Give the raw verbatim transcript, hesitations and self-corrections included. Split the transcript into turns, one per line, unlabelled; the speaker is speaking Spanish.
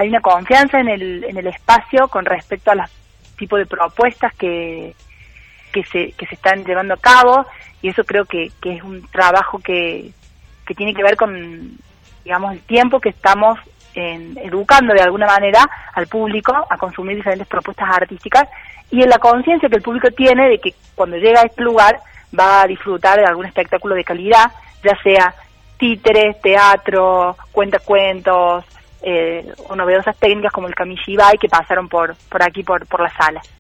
hay una confianza en el, en el espacio con respecto a los tipos de propuestas que, que, se, que se están llevando a cabo, y eso creo que, que es un trabajo que, que tiene que ver con, digamos, el tiempo que estamos en, educando de alguna manera al público a consumir diferentes propuestas artísticas, y en la conciencia que el público tiene de que cuando llega a este lugar va a disfrutar de algún espectáculo de calidad, ya sea títeres, teatro, cuentacuentos, eh, o novedosas técnicas como el kamishibai que pasaron por por aquí, por, por la sala.